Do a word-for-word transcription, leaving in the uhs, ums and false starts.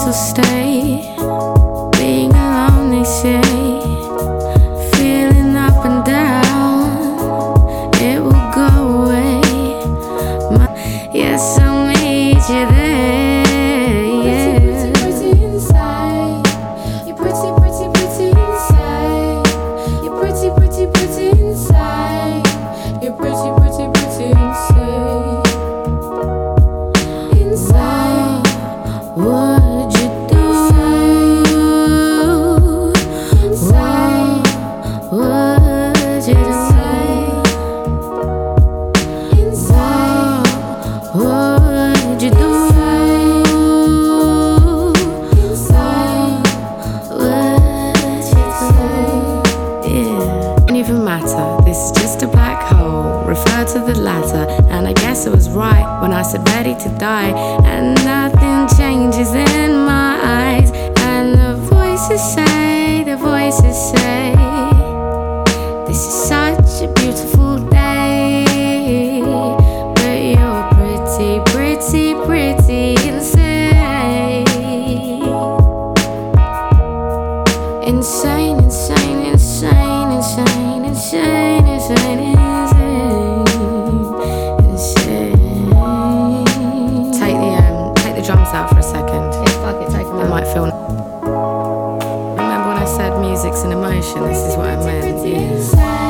will stay. Being alone, they say. Feeling up and down, it will go away. My, yes, I made you there. Yeah. Pretty, pretty, pretty inside. You're pretty, pretty, pretty inside. You're pretty, pretty, pretty inside. You're pretty, pretty, pretty inside. Inside. What'd you do? Inside. What'd you do? Inside. What'd you do? Inside. What'd you do? Yeah. Don't even matter, this is just a black hole. Refer to the latter, and I guess it was right when I said ready to die. And nothing changes in my eyes. And the voices say, the voices say, this is such a beautiful day. But you're pretty, pretty, pretty insane. Insane, insane, insane, insane, insane, insane, insane, insane. Take the um, take the drums out for a second. Yeah, fuck it, take them It out. might feel. Remember when I said music's an emotion? This is what I meant. Yeah. Inside.